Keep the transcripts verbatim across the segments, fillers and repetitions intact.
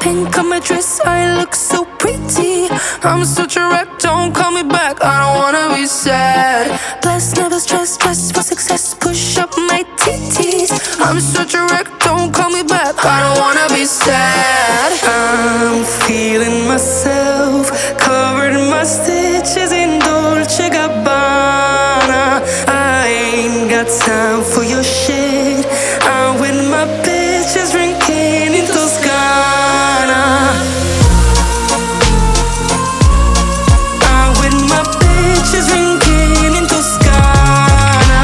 pink on my dress, I look so pretty. I'm such a wreck, don't call me back, I don't wanna be sad. Blessed, never stress, dress for success, push up my titties. I'm such a wreck, don't call me back, I don't wanna be sad. I'm feeling myself, covered in my stitches in Dolce Gabbana. I ain't got time for your shit, I'm with my bitches drinking in Toscana. I'm with my bitches drinking in Toscana.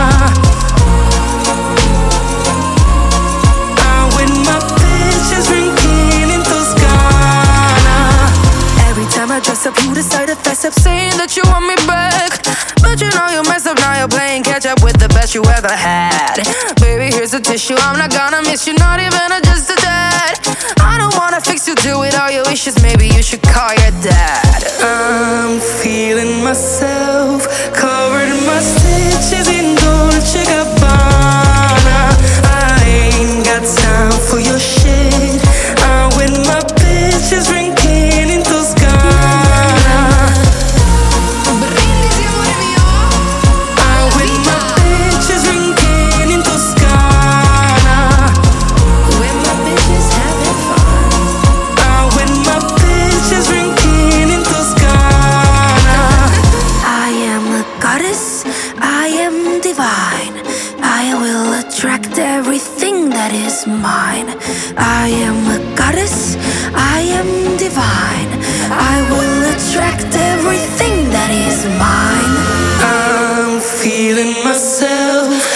I'm with my bitches drinking in Toscana. Every time I dress up, you decide to fess up, saying that you want me back. But you know you messed up, now you're playing catch up with the best you ever had. Baby, here's a tissue, I'm not gonna miss you, not even a just a tad. I don't wanna fix you, do it all your wishes, maybe you should call your dad. I'm feeling myself, covered in my stitches in Dolce Gabbana. I ain't got time for your shit, I'm with my bitches drinking in Toscana. Attract everything that is mine. I am a goddess, I am divine. I will attract everything that is mine. I'm feeling myself,